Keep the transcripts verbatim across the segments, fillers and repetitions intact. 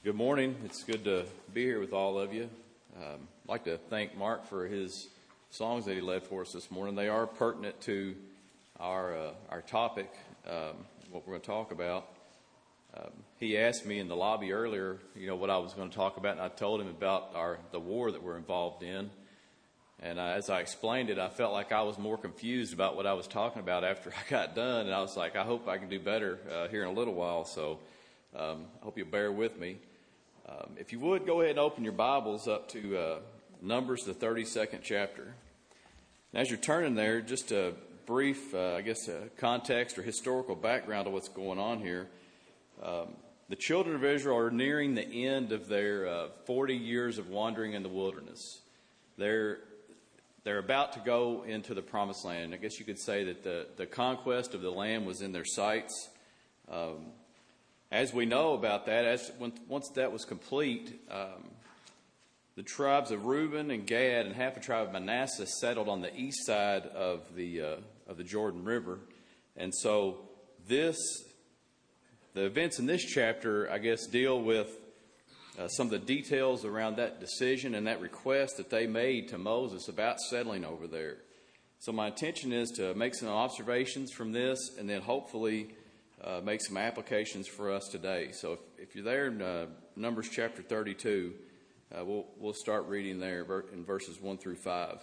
Good morning. It's good to be here with all of you. Um, I'd like to thank Mark for his songs that he led for us this morning. They are pertinent to our uh, our topic, um, what we're going to talk about. Um, he asked me in the lobby earlier, you know, what I was going to talk about, and I told him about our the war that we're involved in. And uh, as I explained it, I felt like I was more confused about what I was talking about after I got done, and I was like, I hope I can do better uh, here in a little while. So um, I hope you'll bear with me. Um, if you would, go ahead and open your Bibles up to uh, Numbers, the thirty-second chapter. And as you're turning there, just a brief, uh, I guess, uh, context or historical background of what's going on here. Um, the children of Israel are nearing the end of their uh, forty years of wandering in the wilderness. They're they're about to go into the Promised Land. I guess you could say that the, the conquest of the land was in their sights. Um, As we know about that, as once that was complete, um, the tribes of Reuben and Gad and half a tribe of Manasseh settled on the east side of the uh, of the Jordan River, and so this, the events in this chapter, I guess, deal with uh, some of the details around that decision and that request that they made to Moses about settling over there. So my intention is to make some observations from this, and then hopefully Uh, make some applications for us today. So if, if you're there in uh, Numbers chapter thirty-two, uh, we'll, we'll start reading there in verses one through five.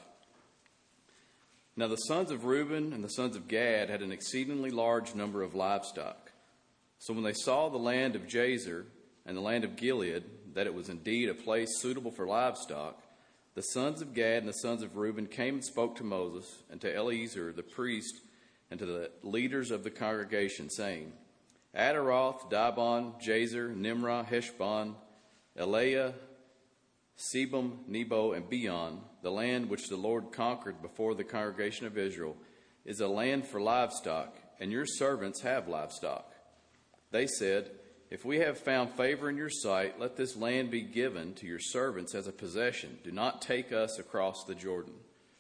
Now the sons of Reuben and the sons of Gad had an exceedingly large number of livestock. So when they saw the land of Jazer and the land of Gilead, that it was indeed a place suitable for livestock, the sons of Gad and the sons of Reuben came and spoke to Moses and to Eleazar the priest and to the leaders of the congregation, saying, Adaroth, Dibon, Jazer, Nimrah, Heshbon, Eliah, Sebum, Nebo, and Beon, the land which the Lord conquered before the congregation of Israel, is a land for livestock, and your servants have livestock. They said, If we have found favor in your sight, let this land be given to your servants as a possession. Do not take us across the Jordan.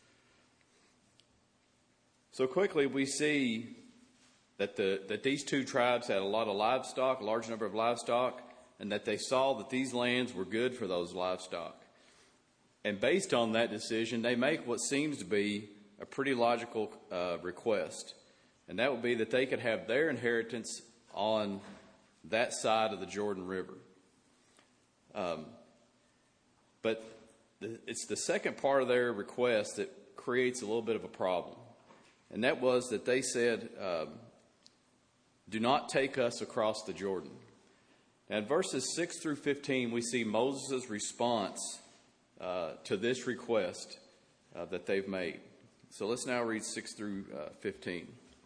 So quickly we see that the that these two tribes had a lot of livestock, a large number of livestock, and that they saw that these lands were good for those livestock. And based on that decision, they make what seems to be a pretty logical uh, request. And that would be that they could have their inheritance on that side of the Jordan River. Um, but the, it's the second part of their request that creates a little bit of a problem. And that was that they said, um, do not take us across the Jordan. Now, in verses six through fifteen, we see Moses' response uh, to this request uh, that they've made. So let's now read six through fifteen.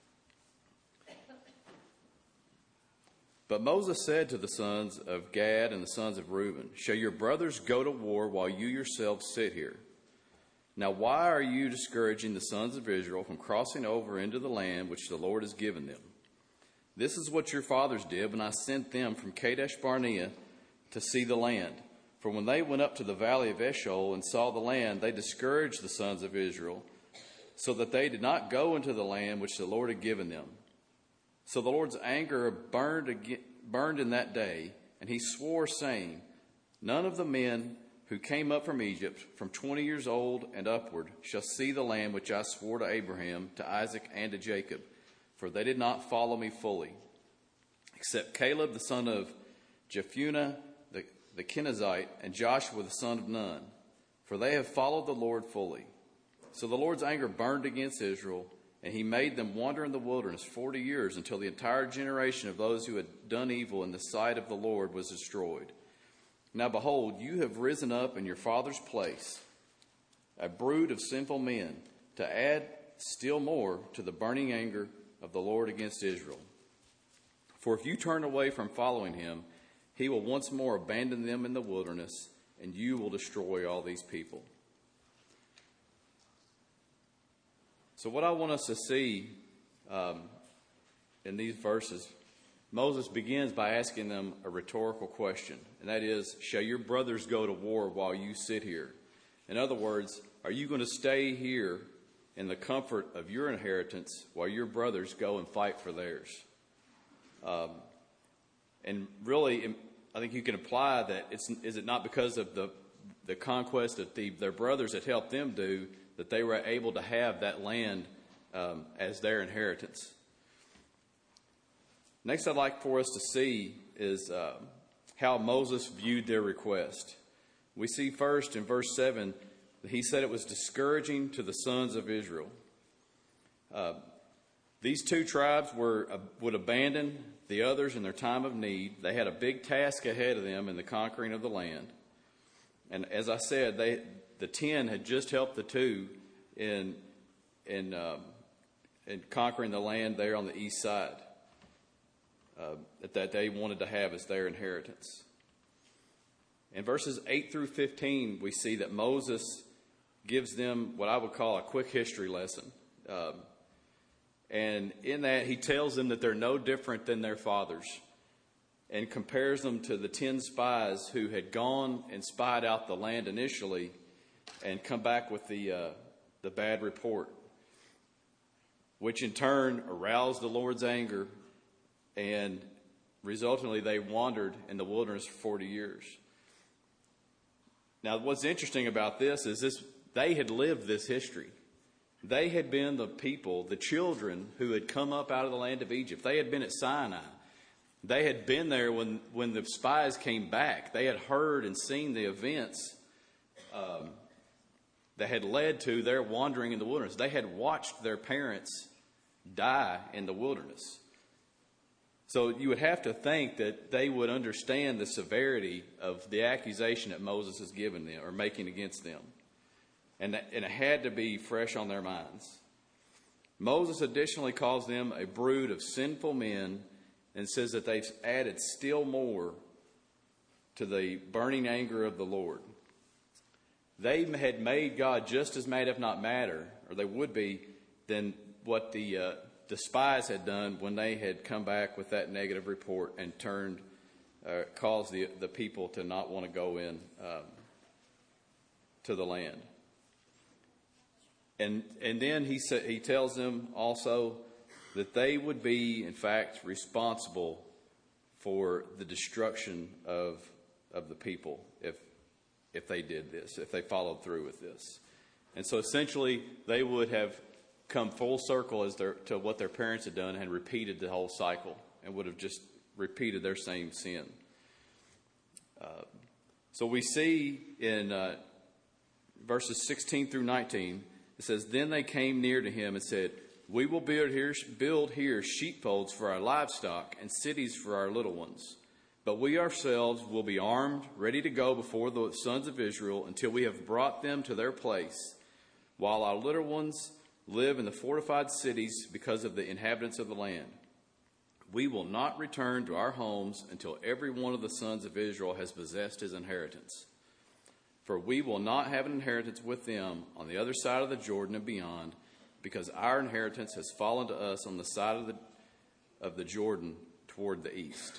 But Moses said to the sons of Gad and the sons of Reuben, Shall your brothers go to war while you yourselves sit here? Now, why are you discouraging the sons of Israel from crossing over into the land which the Lord has given them? This is what your fathers did when I sent them from Kadesh Barnea to see the land. For when they went up to the valley of Eshcol and saw the land, they discouraged the sons of Israel, so that they did not go into the land which the Lord had given them. So the Lord's anger burned, again, burned in that day, and he swore, saying, None of the men who came up from Egypt from twenty years old and upward shall see the land which I swore to Abraham, to Isaac, and to Jacob, for they did not follow me fully, except Caleb the son of Jephunneh the, the Kenizzite, and Joshua the son of Nun, for they have followed the Lord fully. So the Lord's anger burned against Israel, and he made them wander in the wilderness forty years, until the entire generation of those who had done evil in the sight of the Lord was destroyed. Now behold, you have risen up in your father's place, a brood of sinful men, to add still more to the burning anger of the Lord against Israel. For if you turn away from following him, he will once more abandon them in the wilderness, and you will destroy all these people. So what I want us to see um, in these verses, Moses begins by asking them a rhetorical question, and that is, shall your brothers go to war while you sit here? In other words, are you going to stay here in the comfort of your inheritance while your brothers go and fight for theirs? Um, and really, I think you can apply that. It's is it not because of the the conquest that the, their brothers had helped them do that they were able to have that land um, as their inheritance. Next, I'd like for us to see is uh, how Moses viewed their request. We see first in verse seven that he said it was discouraging to the sons of Israel. Uh, these two tribes were uh, would abandon the others in their time of need. They had a big task ahead of them in the conquering of the land. And as I said, they the ten had just helped the two in in um, in conquering the land there on the east side uh, that they wanted to have as their inheritance. In verses eight through fifteen, we see that Moses gives them what I would call a quick history lesson. Um, and in that, he tells them that they're no different than their fathers and compares them to the ten spies who had gone and spied out the land initially and come back with the, uh, the bad report, which in turn aroused the Lord's anger, and resultantly they wandered in the wilderness for forty years. Now, what's interesting about this is this: they had lived this history. They had been the people, the children who had come up out of the land of Egypt. They had been at Sinai. They had been there when, when the spies came back. They had heard and seen the events um, that had led to their wandering in the wilderness. They had watched their parents die in the wilderness. So you would have to think that they would understand the severity of the accusation that Moses has given them or making against them. And, that, and it had to be fresh on their minds. Moses additionally calls them a brood of sinful men and says that they've added still more to the burning anger of the Lord. They had made God just as mad, if not madder, or they would be, than what the uh, the spies had done when they had come back with that negative report and turned, uh, caused the the people to not want to go in um, to the land. And and then he sa- he tells them also that they would be, in fact, responsible for the destruction of of the people if if they did this, if they followed through with this. And so essentially they would have come full circle as their, to what their parents had done and repeated the whole cycle and would have just repeated their same sin. Uh, so we see in uh, verses sixteen through nineteen, it says, "Then they came near to him and said, 'We will build here, build here sheepfolds for our livestock and cities for our little ones. But we ourselves will be armed, ready to go before the sons of Israel until we have brought them to their place, while our little ones live in the fortified cities because of the inhabitants of the land. We will not return to our homes until every one of the sons of Israel has possessed his inheritance. For we will not have an inheritance with them on the other side of the Jordan and beyond, because our inheritance has fallen to us on the side of the of the Jordan toward the east.'"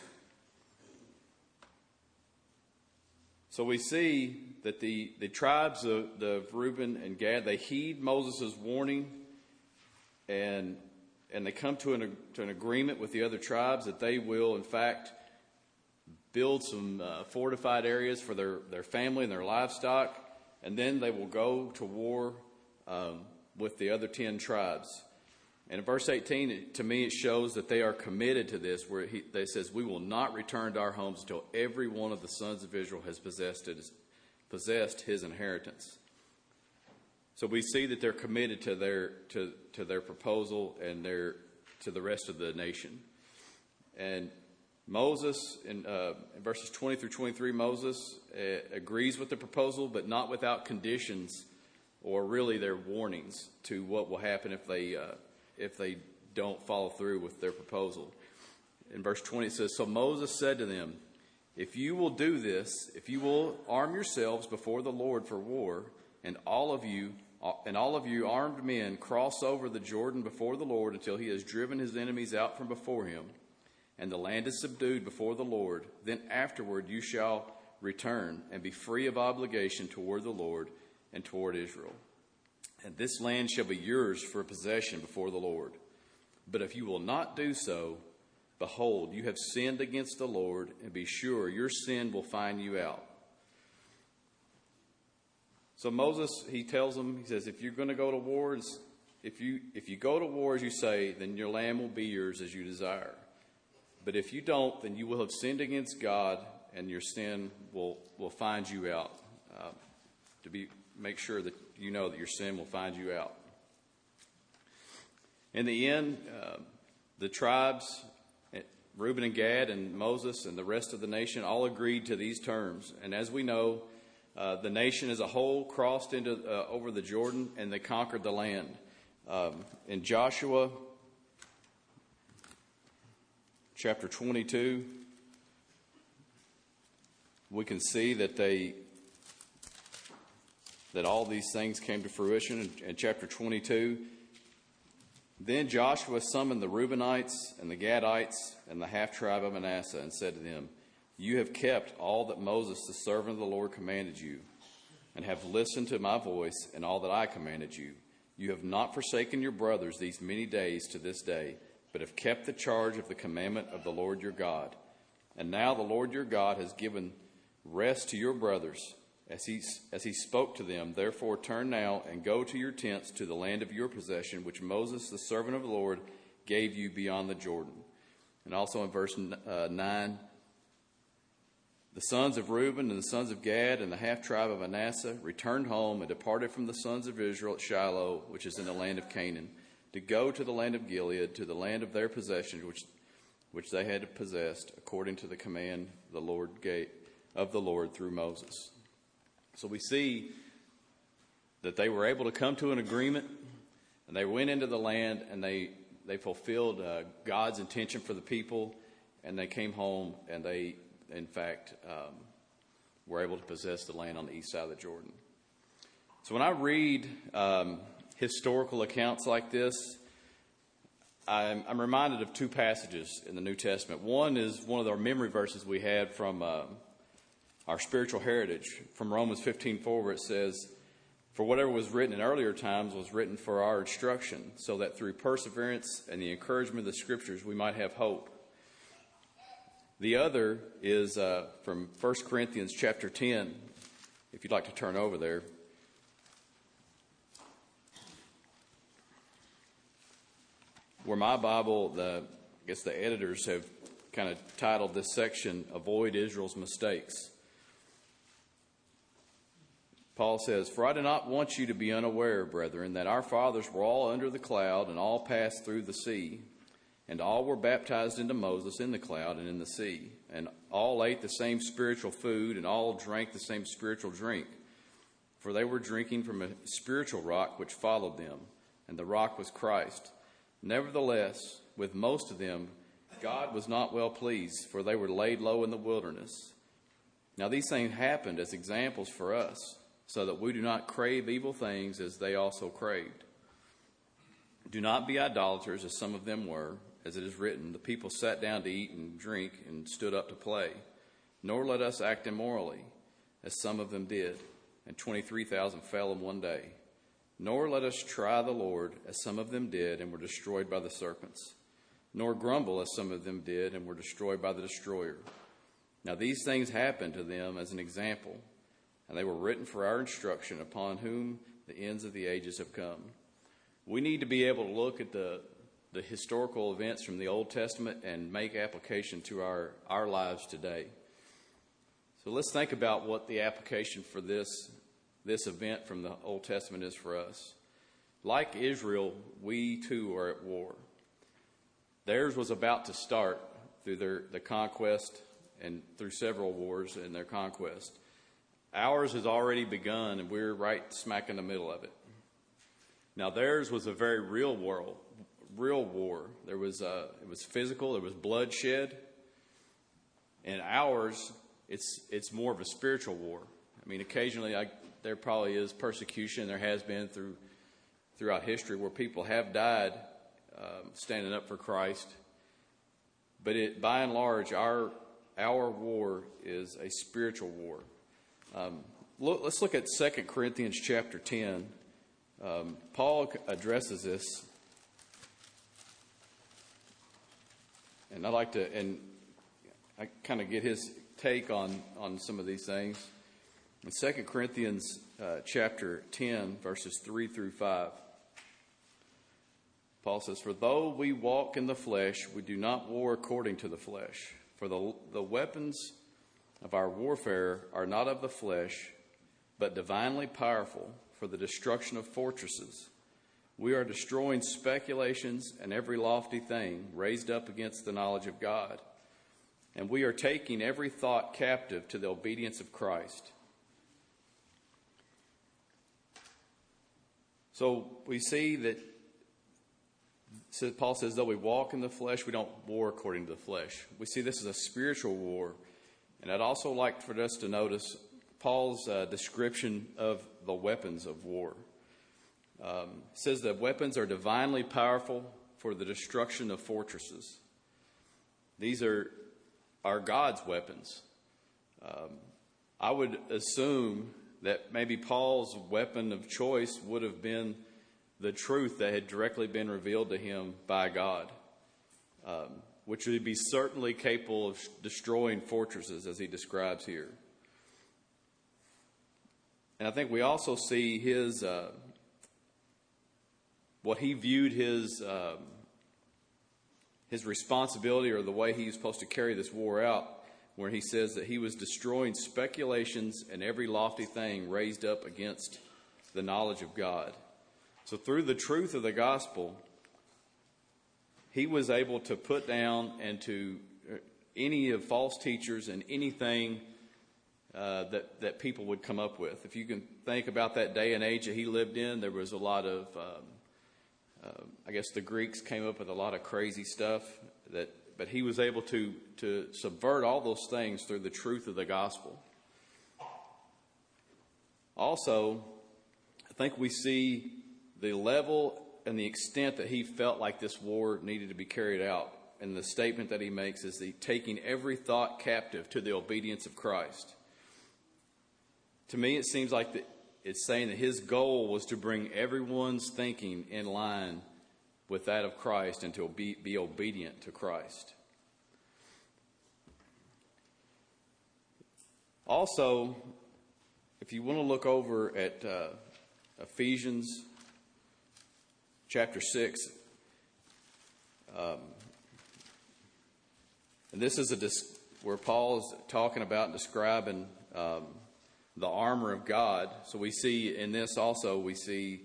So we see that the, the tribes of, of Reuben and Gad, they heed Moses' warning, and and they come to an, to an agreement with the other tribes that they will, in fact, build some uh, fortified areas for their, their family and their livestock, and then they will go to war um, with the other ten tribes. And in verse eighteen, it, to me, it shows that they are committed to this, where he they says, "We will not return to our homes until every one of the sons of Israel has possessed it, possessed his inheritance." So we see that they're committed to their to, to their proposal and their to the rest of the nation. And Moses, in, uh, in verses twenty through twenty-three, Moses uh, agrees with the proposal, but not without conditions, or really their warnings to what will happen if they uh, if they don't follow through with their proposal. In verse twenty, it says, "So Moses said to them, 'If you will do this, if you will arm yourselves before the Lord for war, and all of you and all of you armed men cross over the Jordan before the Lord until he has driven his enemies out from before him, and the land is subdued before the Lord, then afterward you shall return and be free of obligation toward the Lord and toward Israel. And this land shall be yours for a possession before the Lord. But if you will not do so, Behold, you have sinned against the Lord, and be sure your sin will find you out. So Moses, he tells them, he says, if you're going to go to wars, if you if you go to war as you say, then your land will be yours as you desire. But if you don't, then you will have sinned against God, and your sin will, will find you out. Uh, to be make sure that you know that your sin will find you out. In the end, uh, the tribes, Reuben and Gad and Moses and the rest of the nation all agreed to these terms. And as we know, uh, the nation as a whole crossed into uh, over the Jordan, and they conquered the land. Um, in Joshua chapter twenty-two, we can see that they that all these things came to fruition. In, in chapter twenty-two, then Joshua summoned the Reubenites and the Gadites and the half-tribe of Manasseh and said to them, you have kept all that Moses, the servant of the Lord, commanded you, and have listened to my voice and all that I commanded you. You have not forsaken your brothers these many days to this day, but have kept the charge of the commandment of the Lord your God. And now the Lord your God has given rest to your brothers, as he, as he spoke to them. Therefore turn now and go to your tents to the land of your possession, which Moses, the servant of the Lord, gave you beyond the Jordan. And also in verse uh, nine, the sons of Reuben and the sons of Gad and the half-tribe of Manasseh returned home and departed from the sons of Israel at Shiloh, which is in the land of Canaan, to go to the land of Gilead, to the land of their possession, which which they had possessed, according to the command the Lord gave, of the Lord through Moses. So we see that they were able to come to an agreement, and they went into the land, and they, they fulfilled uh, God's intention for the people, and they came home, and they, in fact, um, were able to possess the land on the east side of the Jordan. So when I read um, historical accounts like this, I'm, I'm reminded of two passages in the New Testament. One is one of our memory verses we had from uh, our spiritual heritage, from Romans fifteen four, where it says, for whatever was written in earlier times was written for our instruction, so that through perseverance and the encouragement of the Scriptures we might have hope. The other is uh, from First Corinthians chapter ten, if you'd like to turn over there. Where my Bible, the, I guess the editors have kind of titled this section, Avoid Israel's Mistakes. Paul says, for I do not want you to be unaware, brethren, that our fathers were all under the cloud and all passed through the sea, and all were baptized into Moses in the cloud and in the sea, and all ate the same spiritual food and all drank the same spiritual drink. For they were drinking from a spiritual rock which followed them, and the rock was Christ. Nevertheless, with most of them, God was not well pleased, for they were laid low in the wilderness. Now these things happened as examples for us, so that we do not crave evil things as they also craved. Do not be idolaters, as some of them were, as it is written, the people sat down to eat and drink and stood up to play. Nor let us act immorally, as some of them did, and twenty-three thousand fell in one day. Nor let us try the Lord, as some of them did, and were destroyed by the serpents. Nor grumble, as some of them did, and were destroyed by the destroyer. Now these things happened to them as an example, and they were written for our instruction, upon whom the ends of the ages have come. We need to be able to look at the, the historical events from the Old Testament and make application to our, our lives today. So let's think about what the application for this this event from the Old Testament is for us. Like Israel, we too are at war. Theirs was about to start through their the conquest and through several wars in their conquest. Ours has already begun, and we're right smack in the middle of it. Now theirs was a very real war. Real war. There was uh, it was physical. There was bloodshed. And ours, it's it's more of a spiritual war. I mean, occasionally I. There probably is persecution. There has been through throughout history where people have died um, standing up for Christ. But it, by and large, our our war is a spiritual war. Um, look, let's look at Second Corinthians chapter ten. Um, Paul addresses this, and I like to, and I kind of get his take on, on some of these things. In Second Corinthians uh, chapter ten, verses three through five, Paul says, "For though we walk in the flesh, we do not war according to the flesh. For the, the weapons of our warfare are not of the flesh, but divinely powerful for the destruction of fortresses. We are destroying speculations and every lofty thing raised up against the knowledge of God. And we are taking every thought captive to the obedience of Christ." So we see that Paul says, though we walk in the flesh, we don't war according to the flesh. We see this as a spiritual war. And I'd also like for us to notice Paul's uh, description of the weapons of war. Um, it says that weapons are divinely powerful for the destruction of fortresses. These are, are God's weapons. Um, I would assume that maybe Paul's weapon of choice would have been the truth that had directly been revealed to him by God, um, which would be certainly capable of destroying fortresses as he describes here. And I think we also see his, uh, what he viewed his, um, his responsibility, or the way he was supposed to carry this war out, where he says that he was destroying speculations and every lofty thing raised up against the knowledge of God. So through the truth of the gospel, he was able to put down and to any of false teachers and anything uh, that, that people would come up with. If you can think about that day and age that he lived in, there was a lot of, um, uh, I guess the Greeks came up with a lot of crazy stuff, that, but he was able to, to subvert all those things through the truth of the gospel. Also, I think we see the level and the extent that he felt like this war needed to be carried out. And the statement that he makes is the taking every thought captive to the obedience of Christ. To me, it seems like the, it's saying that his goal was to bring everyone's thinking in line with that of Christ and to be, be obedient to Christ. Also, if you want to look over at uh, Ephesians chapter six, um, and this is a dis- where Paul is talking about and describing um, the armor of God. So we see in this also, we see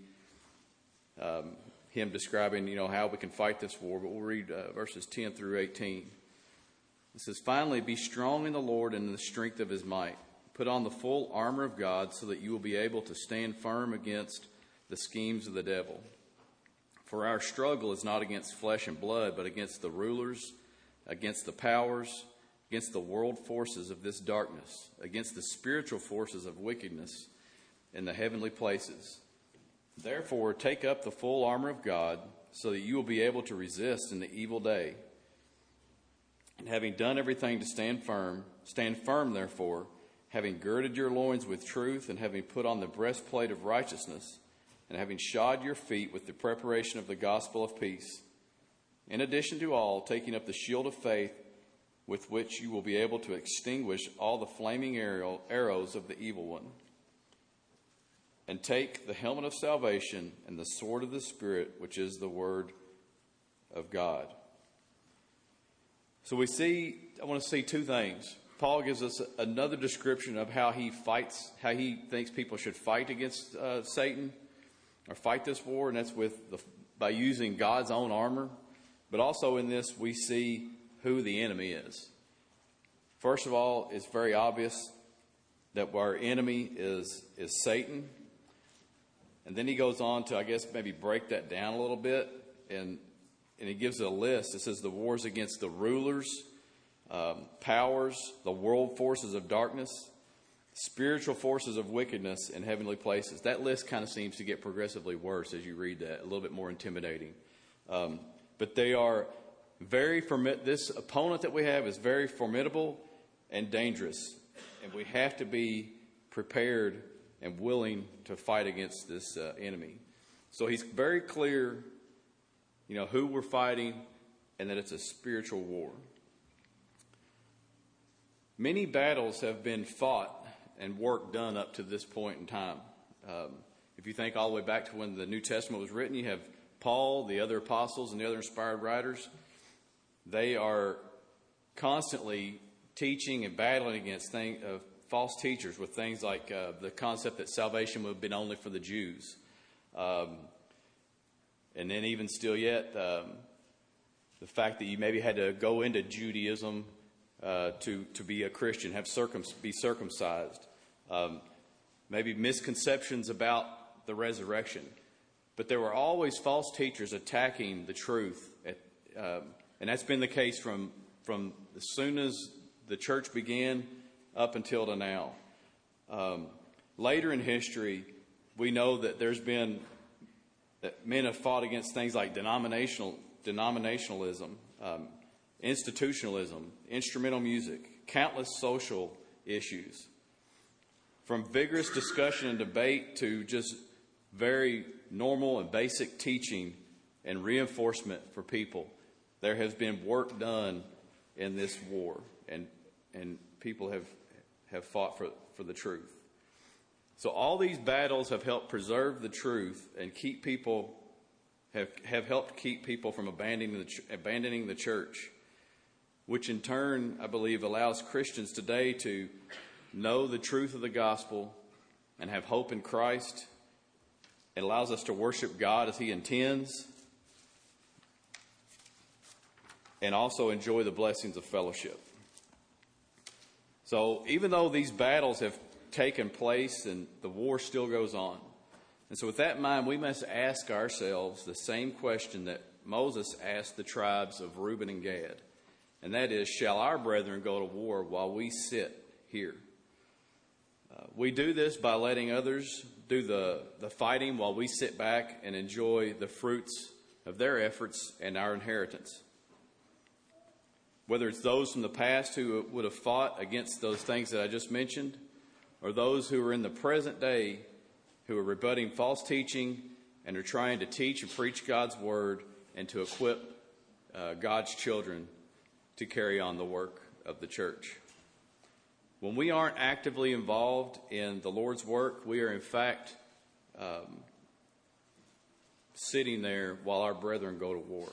um, him describing, you know, how we can fight this war. But we'll read uh, verses ten through eighteen. It says, "Finally, be strong in the Lord and in the strength of his might. Put on the full armor of God so that you will be able to stand firm against the schemes of the devil. For our struggle is not against flesh and blood, but against the rulers, against the powers, against the world forces of this darkness, against the spiritual forces of wickedness in the heavenly places. Therefore, take up the full armor of God so that you will be able to resist in the evil day. And having done everything to stand firm, stand firm, therefore, having girded your loins with truth, and having put on the breastplate of righteousness, and having shod your feet with the preparation of the gospel of peace. In addition to all, taking up the shield of faith, with which you will be able to extinguish all the flaming arrows of the evil one. And take the helmet of salvation and the sword of the Spirit, which is the word of God." So we see, I want to see two things. Paul gives us another description of how he fights, how he thinks people should fight against uh, Satan, or fight this war, and that's with the, by using God's own armor. But also in this, we see who the enemy is. First of all, it's very obvious that our enemy is, is Satan. And then he goes on to, I guess, maybe break that down a little bit. And, and he gives a list. It says the wars against the rulers, um, powers, the world forces of darkness, spiritual forces of wickedness in heavenly places. That list kind of seems to get progressively worse as you read that, a little bit more intimidating. Um, but they are very, formi- this opponent that we have is very formidable and dangerous. And we have to be prepared and willing to fight against this uh, enemy. So he's very clear, you know, who we're fighting and that it's a spiritual war. Many battles have been fought and work done up to this point in time. Um, if you think all the way back to when the New Testament was written, you have Paul, the other apostles, and the other inspired writers. They are constantly teaching and battling against thing, uh, false teachers with things like uh, the concept that salvation would have been only for the Jews. Um, and then even still yet, um, the fact that you maybe had to go into Judaism uh, to, to be a Christian, have circum- be circumcised. Um, maybe misconceptions about the resurrection. But there were always false teachers attacking the truth. At, um, and that's been the case from, from as soon as the church began up until to now. Um, later in history, we know that there's been, that men have fought against things like denominational, denominationalism, um, institutionalism, instrumental music, countless social issues. From vigorous discussion and debate to just very normal and basic teaching and reinforcement for people, there has been work done in this war, and and people have have fought for, for the truth. So all these battles have helped preserve the truth and keep people have have helped keep people from abandoning the abandoning the church, which in turn, I believe, allows Christians today to know the truth of the gospel and have hope in Christ. It allows us to worship God as He intends and also enjoy the blessings of fellowship. So even though these battles have taken place and the war still goes on, and so with that in mind, we must ask ourselves the same question that Moses asked the tribes of Reuben and Gad, and that is, shall our brethren go to war while we sit here? Uh, we do this by letting others do the, the fighting while we sit back and enjoy the fruits of their efforts and our inheritance. Whether it's those from the past who would have fought against those things that I just mentioned, or those who are in the present day who are rebutting false teaching and are trying to teach and preach God's word and to equip uh, God's children to carry on the work of the church. When we aren't actively involved in the Lord's work, we are in fact um, sitting there while our brethren go to war.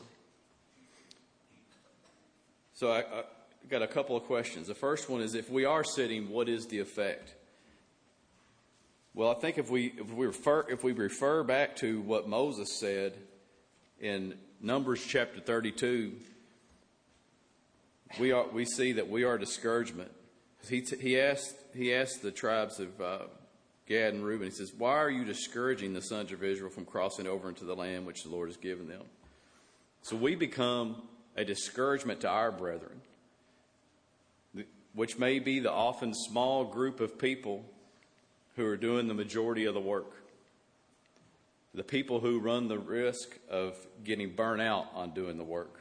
So I, I got a couple of questions. The first one is, if we are sitting, what is the effect? Well, I think if we if we refer if we refer back to what Moses said in Numbers chapter thirty-two, we are we see that we are discouragement. He t- he asked he asked the tribes of uh, Gad and Reuben. He says, "Why are you discouraging the sons of Israel from crossing over into the land which the Lord has given them?" So we become a discouragement to our brethren, which may be the often small group of people who are doing the majority of the work. The people who run the risk of getting burnt out on doing the work.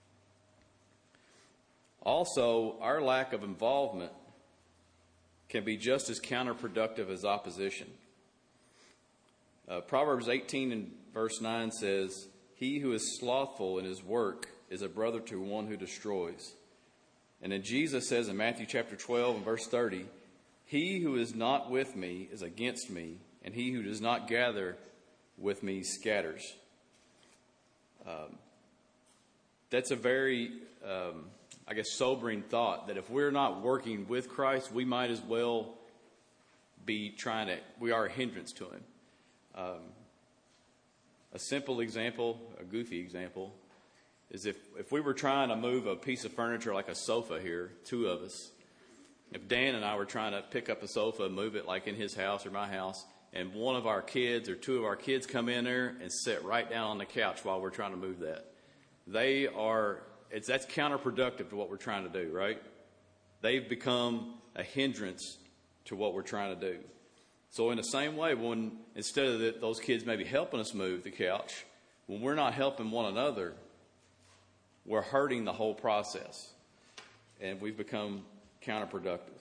Also, our lack of involvement can be just as counterproductive as opposition. Uh, Proverbs eighteen and verse nine says, "He who is slothful in his work is a brother to one who destroys." And then Jesus says in Matthew chapter twelve and verse thirty, "He who is not with me is against me, and he who does not gather with me scatters." Um, that's a very, um, I guess, sobering thought, that if we're not working with Christ, we might as well be trying to, we are a hindrance to Him. Um, a simple example, a goofy example, is if, if we were trying to move a piece of furniture like a sofa here, two of us, if Dan and I were trying to pick up a sofa and move it like in his house or my house, and one of our kids or two of our kids come in there and sit right down on the couch while we're trying to move that, they are, it's, that's counterproductive to what we're trying to do, right? They've become a hindrance to what we're trying to do. So in the same way, when instead of the, those kids maybe helping us move the couch, when we're not helping one another, we're hurting the whole process, and we've become counterproductive.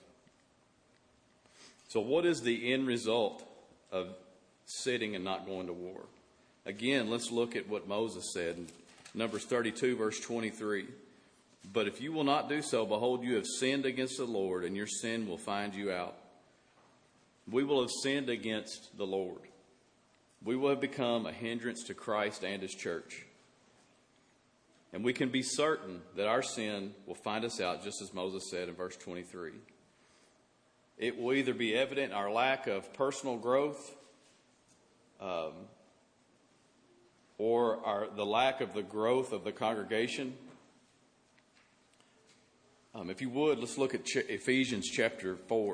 So what is the end result of sitting and not going to war? Again, let's look at what Moses said. Numbers thirty-two, verse twenty-three. But if you will not do so, behold, you have sinned against the Lord, and your sin will find you out. We will have sinned against the Lord. We will have become a hindrance to Christ and his church. And we can be certain that our sin will find us out, just as Moses said in verse twenty-three. It will either be evident in our lack of personal growth, um, or our, the lack of the growth of the congregation. Um, if you would, let's look at Ch- Ephesians chapter four.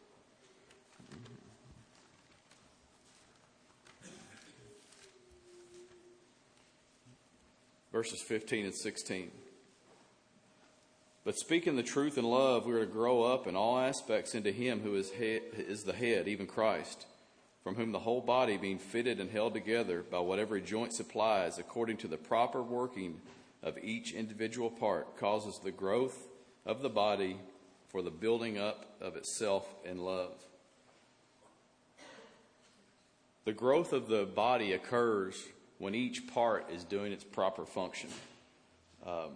Verses fifteen and sixteen. But speaking the truth in love, we are to grow up in all aspects into him who is, head, is the head, even Christ, from whom the whole body, being fitted and held together by what every joint supplies, according to the proper working of each individual part, causes the growth of the body for the building up of itself in love. The growth of the body occurs when each part is doing its proper function. Um,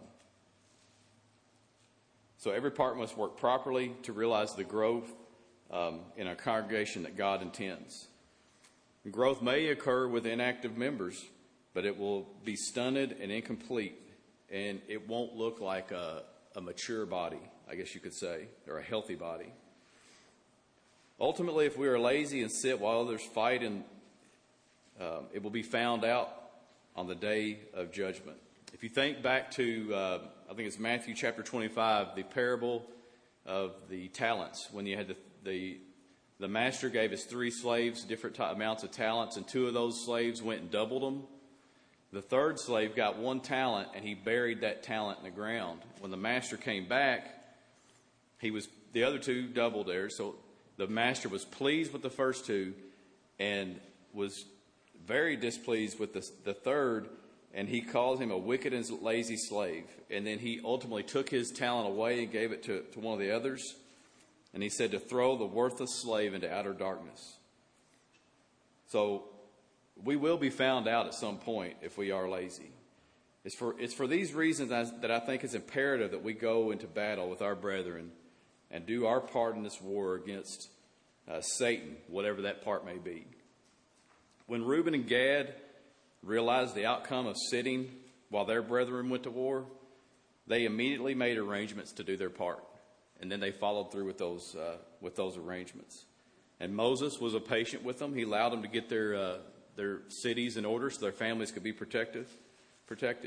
so every part must work properly to realize the growth um, in a congregation that God intends. Growth may occur with inactive members, but it will be stunted and incomplete, and it won't look like a, a mature body, I guess you could say, or a healthy body. Ultimately, if we are lazy and sit while others fight, and um, it will be found out on the day of judgment. If you think back to, uh, I think it's Matthew chapter twenty-five, the parable of the talents, when you had the the, the master gave his three slaves different t- amounts of talents, and two of those slaves went and doubled them. The third slave got one talent, and he buried that talent in the ground. When the master came back, he was the other two doubled theirs. So the master was pleased with the first two, and was very displeased with the, the third, and he called him a wicked and lazy slave. And then he ultimately took his talent away and gave it to, to one of the others. And he said to throw the worthless slave into outer darkness. So we will be found out at some point if we are lazy. It's for, it's for these reasons that I think it's imperative that we go into battle with our brethren and do our part in this war against uh, Satan, whatever that part may be. When Reuben and Gad realized the outcome of sitting while their brethren went to war, they immediately made arrangements to do their part. And then they followed through with those uh, with those arrangements. And Moses was a patient with them. He allowed them to get their uh, their cities in order so their families could be protected. Protected.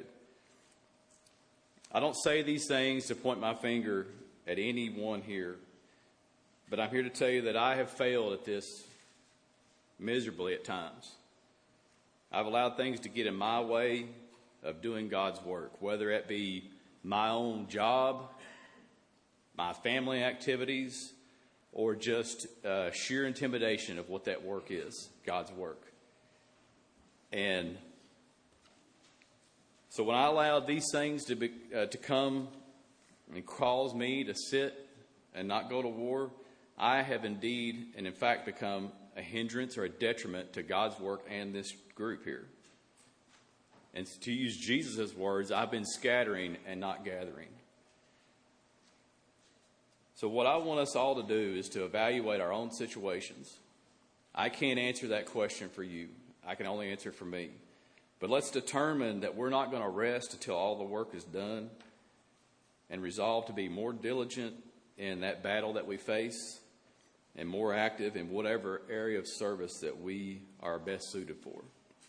I don't say these things to point my finger at anyone here, but I'm here to tell you that I have failed at this miserably at times. I've allowed things to get in my way of doing God's work, whether it be my own job, my family activities, or just uh, sheer intimidation of what that work is, God's work. And so when I allowed these things to be, uh, to come and cause me to sit and not go to war, I have indeed and in fact become a hindrance or a detriment to God's work and this group here. And to use Jesus' words, I've been scattering and not gathering. So what I want us all to do is to evaluate our own situations. I can't answer that question for you. I can only answer for me. But let's determine that we're not going to rest until all the work is done, and resolve to be more diligent in that battle that we face and more active in whatever area of service that we are best suited for.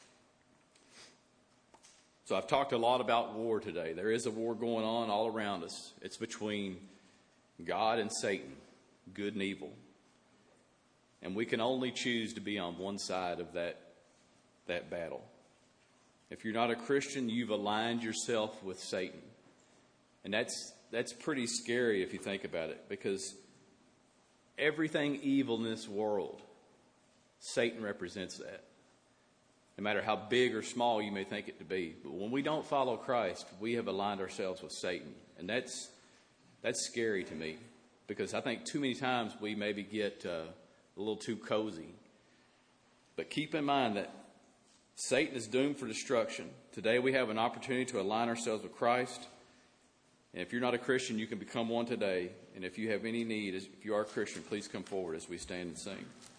So I've talked a lot about war today. There is a war going on all around us. It's between God and Satan, good and evil. And we can only choose to be on one side of that, that battle. If you're not a Christian, you've aligned yourself with Satan. And that's that's pretty scary if you think about it, because everything evil in this world, Satan represents that. No matter how big or small you may think it to be. But when we don't follow Christ, we have aligned ourselves with Satan. And that's that's scary to me, because I think too many times we maybe get uh, a little too cozy. But keep in mind that Satan is doomed for destruction. Today we have an opportunity to align ourselves with Christ. And if you're not a Christian, you can become one today. And if you have any need, if you are a Christian, please come forward as we stand and sing.